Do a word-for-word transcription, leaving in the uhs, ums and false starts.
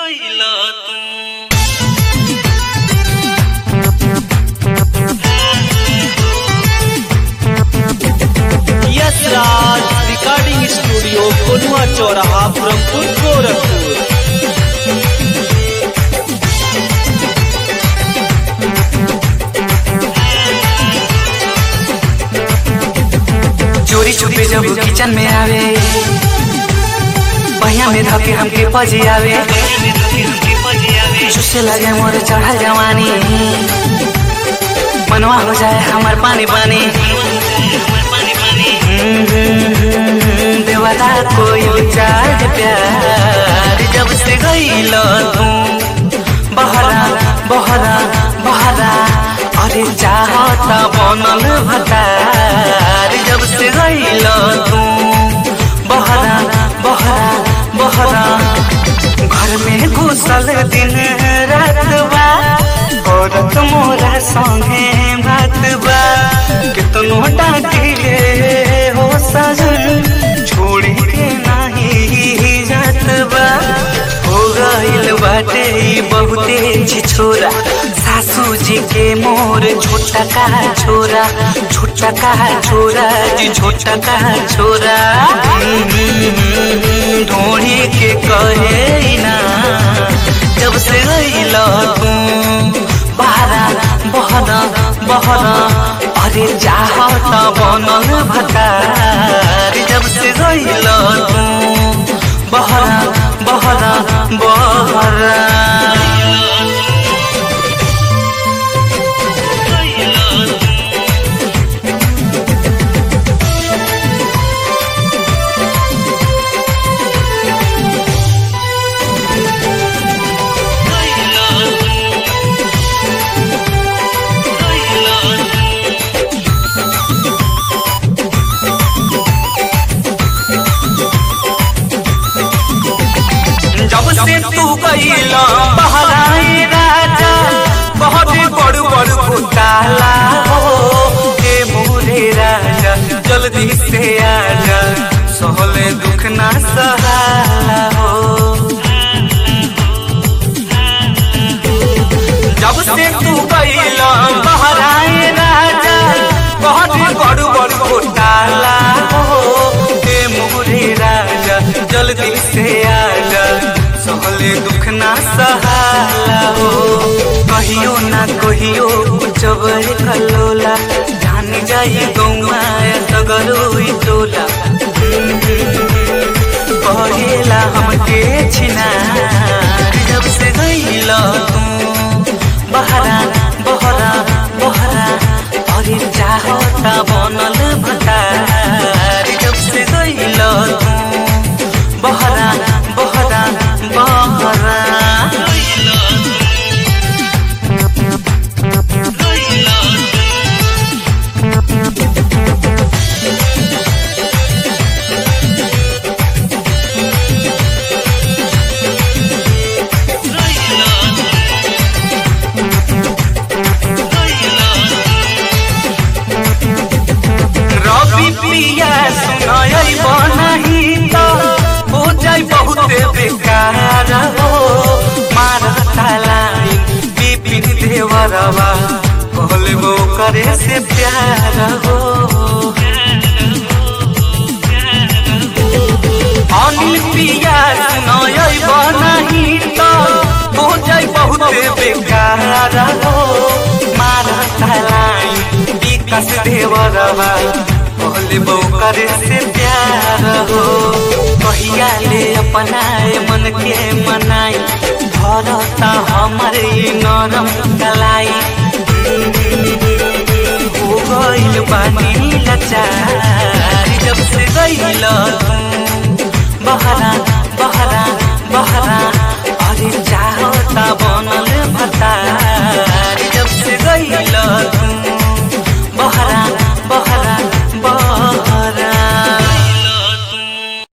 गईला तू। Yes Raj recording studio कोनुआ चौराहा ब्रह्मपुर गोरखपुर। चोरी छुपे जब किचन में आवे, पहिया में धके हमके पजी आवे, चुसे लगे मोर चढ़ल जवानी, मनवा हो जाए हमार पानी पानी। देवता कोई चार प्यार जब से गईला तू बहरा बहरा बहरा, अरे चाहता बनल भतार जब से गईला तू बहरा बहरा बहरा। घर में घुसल दिन रात बा, औरत मोरा संगे बात बा, कितनो डांटिले हो सजन छोड़ी के नाही जात बा। हो गइल बाटे बहुते छिछोरा, सासू जी के मोर छोटा का छोरा, छोटा का छोरा जी छोटा का छोरा। ढोड़ी के कहे ना जब से गईला तू बहरा बहरा बहरा, अरे चाहता बनल भतार जब से गईला तू बहरा बहरा बहरा। जब से तू गईला बहराए राजा, बहुत बड़ बड़ घोटाला हो के मोरे राजा, जल्दी से आजा सहले दुख ना सहाला हो। जब से तू गईला बहराए राजा, बहुत बड़ बड़ घोटाला हो के मोरे राजा, जल्दी से आजा सहले दुख ना सहाला हो। कहियो ना कहियो जबर कलोला, जान जाई गौमा सगरोई टोला। कहेला हमके छिना जब से गईला तू बहरा बहरा बहरा, अरे चाहता बनल भतार जब से गईला तू बहरा बहरा बहरा। रवि पिया सुनाई बनही तो हो जाई बहुते बेकार हो। मारता लाई बिपिन देवरवा, कहले वो करे से प्यार हो। अनिल पिया सुनाई बनही तो हो जाई बहुते बेकार हो। मारता लाई विकास देवरवा, कहले वो करे से प्यार हो। कहिया ले अपनाए मन के मनाई, धरता हमारे नरम कलाई। हो गइल बानी लाचार जब से गईला तू बहरा बहरा